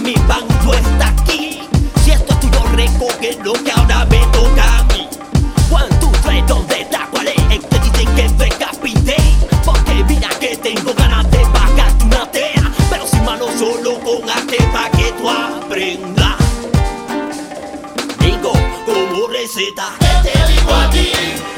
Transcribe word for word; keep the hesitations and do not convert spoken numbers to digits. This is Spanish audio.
mi banco está aquí. Si esto es tuyo, recoge lo que ahora me toca a mí. One, two, three, ¿dónde está? ¿Cuál es? Te dicen que recapité, porque mira que tengo ganas de pagarte una tea, pero sin mano solo con arte pa' que tú aprendas. Digo como receta, ¿qué te digo a ti?